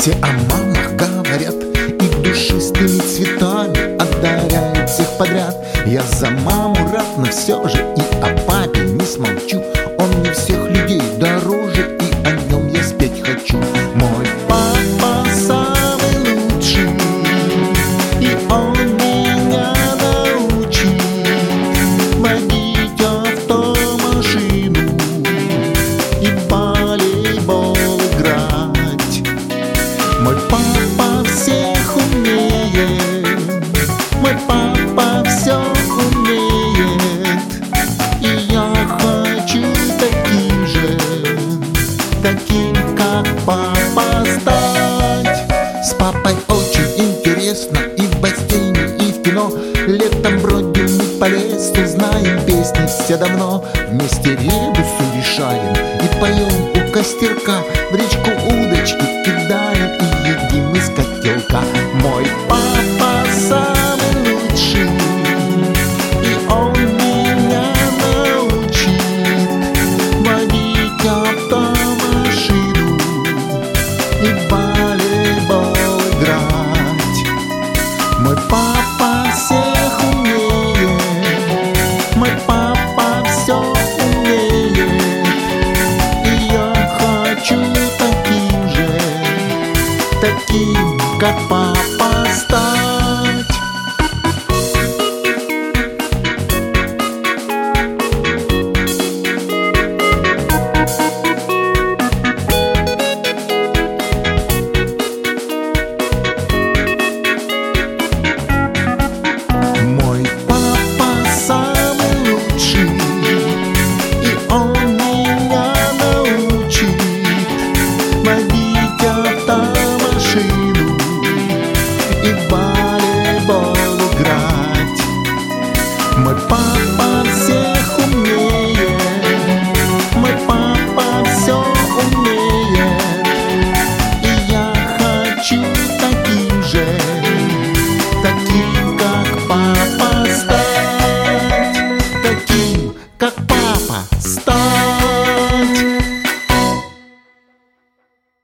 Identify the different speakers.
Speaker 1: Все о мамах говорят и душистыми цветами одаряют всех подряд. Я за маму рад, но все же и о папе не смолчу. Он мне всех людей дороже, и о нем я спеть хочу. Мой папа самый лучший, и он меня научит водить автомашину и в волейбол играть. Мой папа всех умеет, мой папа все умеет, и я хочу таким же, таким как папа стать. С папой очень интересно и в бассейне, и в кино. Летом бродим мы по лесу, знаем песни все давно. Вместе ребусу решаем и поем у костерка. В речку удочки кидаем и едим из котелка. Мой папа самый лучший, и он меня научит водить автомашину и в волейбол играть. Мой папа всех умеет, мой папа все умеет, и я хочу таким же, таким как папа.